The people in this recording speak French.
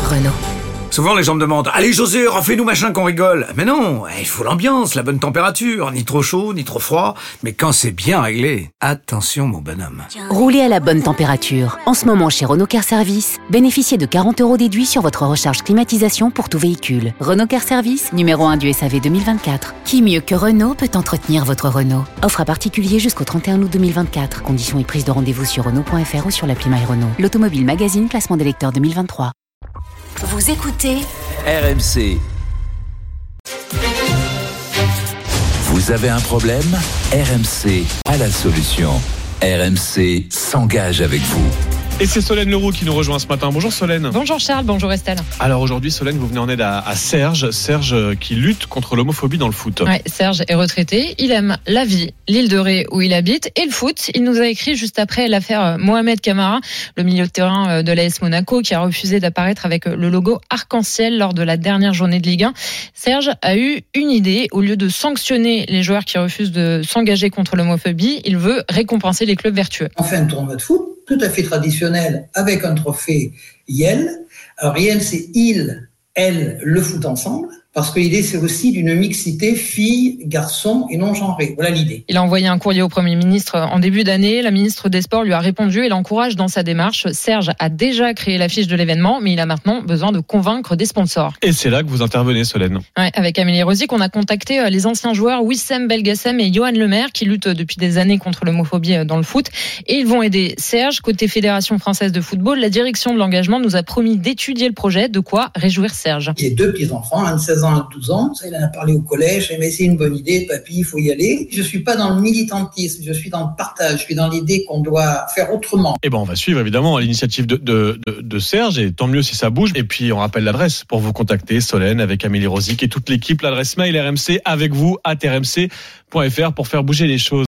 Renault. Souvent les gens me demandent « Allez José, refais-nous machin qu'on rigole !» Mais non, il faut l'ambiance, la bonne température, ni trop chaud, ni trop froid. Mais quand c'est bien réglé, attention mon bonhomme. Roulez à la bonne température. En ce moment chez Renault Car Service, bénéficiez de 40 € déduits sur votre recharge climatisation pour tout véhicule. Renault Car Service, numéro 1 du SAV 2024. Qui mieux que Renault peut entretenir votre Renault? Offre à particulier jusqu'au 31 août 2024. Conditions et prise de rendez-vous sur Renault.fr ou sur l'appli My Renault. L'Automobile Magazine, classement des lecteurs 2023. Vous écoutez RMC. Vous avez un problème? RMC a la solution. RMC s'engage avec vous. Et c'est Solène Leroux qui nous rejoint ce matin. Bonjour Solène. Bonjour Charles, bonjour Estelle. Alors aujourd'hui Solène, vous venez en aide à Serge qui lutte contre l'homophobie dans le foot. Ouais, Serge est retraité, il aime la vie, l'île de Ré où il habite et le foot. Il nous a écrit juste après l'affaire Mohamed Camara, le milieu de terrain de l'AS Monaco qui a refusé d'apparaître avec le logo arc-en-ciel lors de la dernière journée de Ligue 1. Serge a eu une idée, au lieu de sanctionner les joueurs qui refusent de s'engager contre l'homophobie, il veut récompenser les clubs vertueux. On fait un tournoi de foot tout à fait traditionnel avec un trophée Yel. Alors Yel, c'est il, elle, le foot ensemble. Parce que l'idée, c'est aussi d'une mixité filles, garçons et non genrés. Voilà l'idée. Il a envoyé un courrier au Premier ministre en début d'année. La ministre des Sports lui a répondu et l'encourage dans sa démarche. Serge a déjà créé l'affiche de l'événement, mais il a maintenant besoin de convaincre des sponsors. Et c'est là que vous intervenez, Solène. Ouais, avec Amélie Rosic, on a contacté les anciens joueurs Wissem Belgassem et Johan Lemaire qui luttent depuis des années contre l'homophobie dans le foot. Et ils vont aider Serge. Côté Fédération française de football, la direction de l'engagement nous a promis d'étudier le projet, de quoi réjouir Serge. J'ai 2 petits-enfants, un de 16 ans, 12 ans, ça il en a parlé au collège, mais c'est une bonne idée, papy, il faut y aller. Je suis pas dans le militantisme, je suis dans le partage, je suis dans l'idée qu'on doit faire autrement. Et on va suivre évidemment l'initiative de Serge, et tant mieux si ça bouge. Et puis on rappelle l'adresse pour vous contacter, Solène, avec Amélie Rosic et toute l'équipe, l'adresse mail RMC avec vous @rmc.fr pour faire bouger les choses.